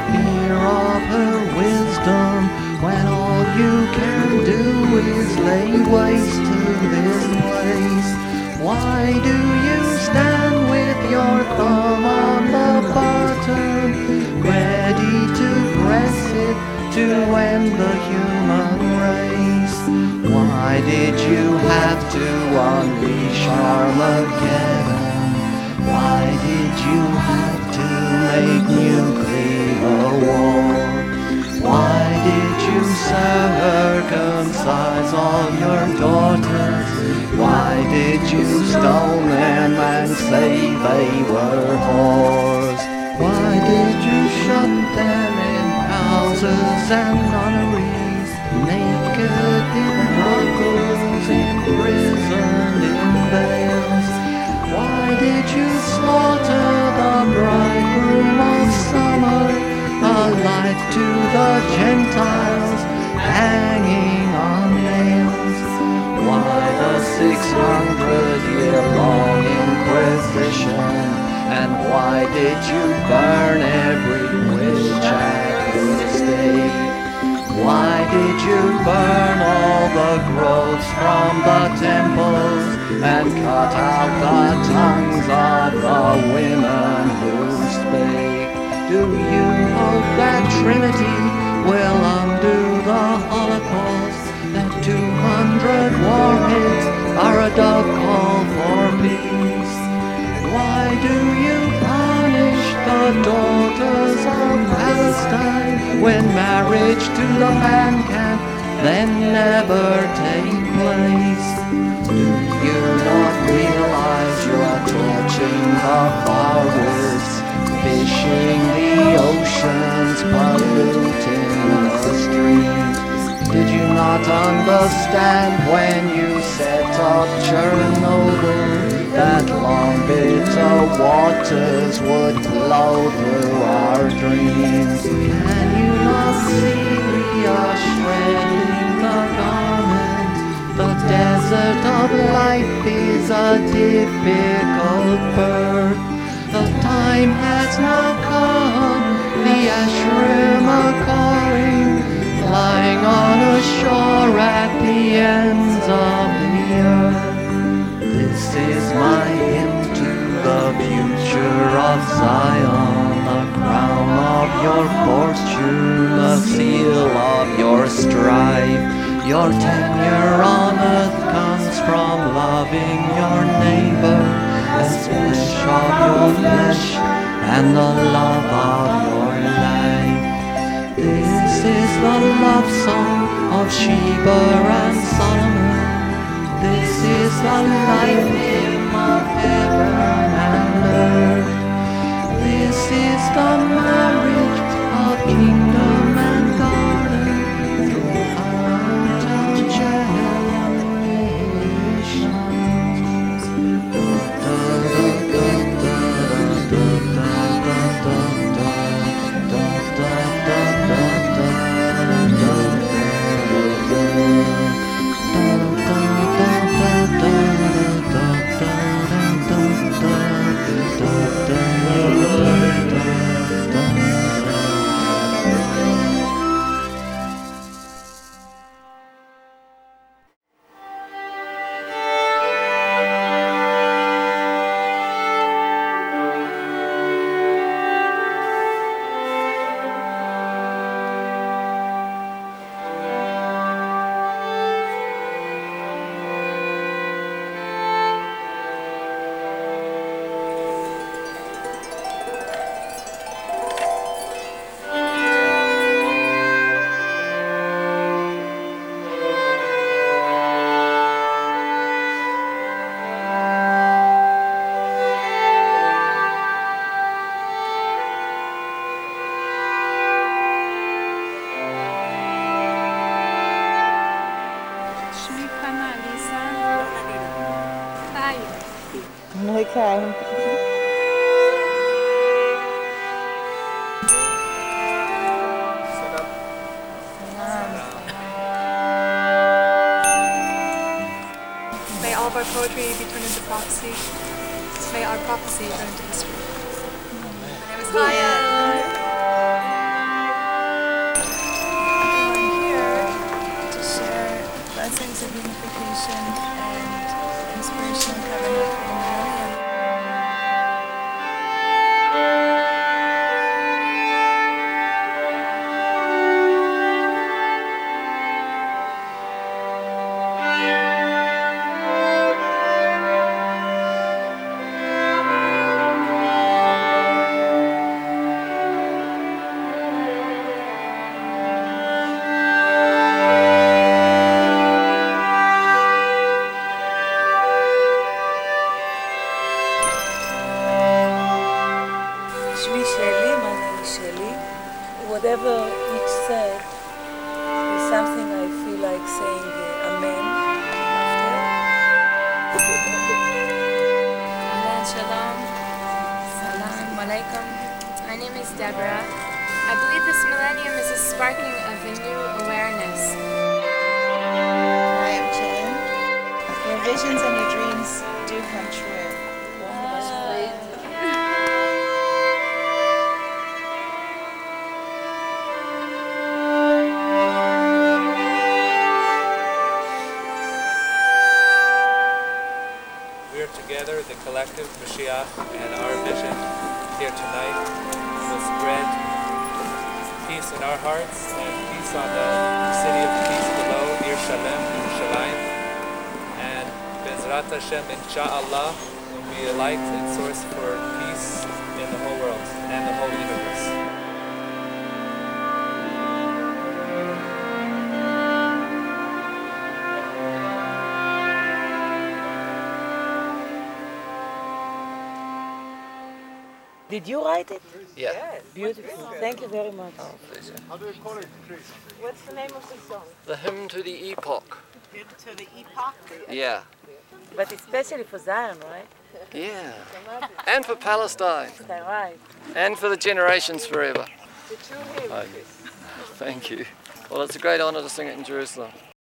fear of her wisdom, when all you can do is lay waste to this place? Why do you stand with your thumb on the button, ready to press it to end the human race? Why did you have to unleash Armageddon? Why did you have to make nuclear war? Why did you circumcise all your daughters? Why did you stone them and say they were whores? Why did you shut them in houses and nunneries, naked in knuckles, imprisoned in veils? Why did you slaughter the bridegroom of summer, a light to the Gentiles, hanging on nails? Why the 600-year-long Inquisition? And why did you burn every witch at the stake? Why did you burn all the groves from the temples and cut out the tongues of the women who spake? Do you hope that Trinity will undo the Holocaust, that 200 warheads are a dove call for peace? Why do you punish the daughters of Palestine when marriage to the man can then never take place? Do you not realize you are torching the Far West, fishing the oceans, polluting the streams? Did you not understand when you set up Chernobyl that long bitter waters would flow through our dreams? Can you not see we are shredding the garment? The desert of life is a difficult birth. The time has now come, the Ashram are calling, lying on a shore at the ends of the earth. This is my hymn to the future of Zion, the crown of your fortune, the seal of your strife. Your tenure on earth comes from loving your neighbor as flesh of your flesh and the love of your life. This is the love song of Sheba and Solomon. This is the life hymn of heaven and earth. This is the marriage of kingdom and garden throughout our generations. Okay. May all of our poetry be turned into prophecy. May our prophecy turn into history. My name is Kaya. is a unification and inspirational covenant for the millennium. Shmi Sheli, my name is Sheli. Whatever each said is something I feel like saying Amen after. Amen, Shalom. Salam Alaikum. My name is Deborah. I believe this millennium is a sparking of a new awareness. I am Jen. Your visions and your dreams do come true. We are together, the collective Mashiach, and our vision here tonight will spread peace in our hearts and peace on the city of peace below, Yerushalayim, Yerushalayim. And Bezrat Hashem, Insha'Allah, will be a light and source for peace in the whole world and the whole universe. Did you write it? Yeah. Beautiful. Thank you very much. Oh, pleasure. What's the name of the song? The Hymn to the Epoch. To the epoch. Yeah. But especially for Zion, right? Yeah. And for Palestine. Is that right? And for the generations forever. The two hymns. Thank you. Well, it's a great honor to sing it in Jerusalem.